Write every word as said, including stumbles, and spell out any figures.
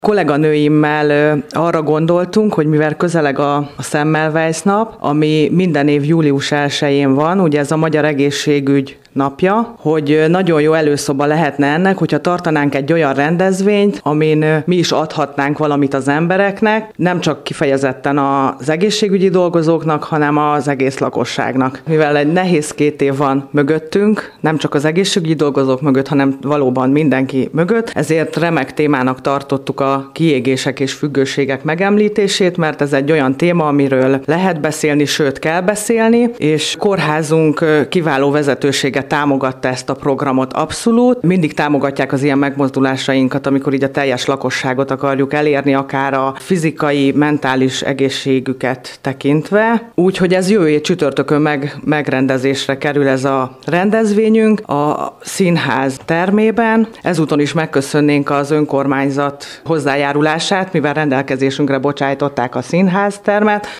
Kolléganőimmel arra gondoltunk, hogy mivel közeleg a, a Semmelweis nap, ami minden év július elsején van, ugye ez a Magyar Egészségügy napja, hogy nagyon jó előszoba lehetne ennek, hogyha tartanánk egy olyan rendezvényt, amin mi is adhatnánk valamit az embereknek, nem csak kifejezetten az egészségügyi dolgozóknak, hanem az egész lakosságnak. Mivel egy nehéz két év van mögöttünk, nem csak az egészségügyi dolgozók mögött, hanem valóban mindenki mögött, ezért remek témának tartottuk a kiégések és függőségek megemlítését, mert ez egy olyan téma, amiről lehet beszélni, sőt kell beszélni, és kórházunk kiváló vezetősége támogatta ezt a programot abszolút. Mindig támogatják az ilyen megmozdulásainkat, amikor így a teljes lakosságot akarjuk elérni, akár a fizikai, mentális egészségüket tekintve. Úgyhogy ez jövő hét csütörtökön meg, megrendezésre kerül ez a rendezvényünk a színház termében. Ezúton is megköszönnénk az önkormányzat hozzájárulását, mivel rendelkezésünkre bocsájtották a színház termet.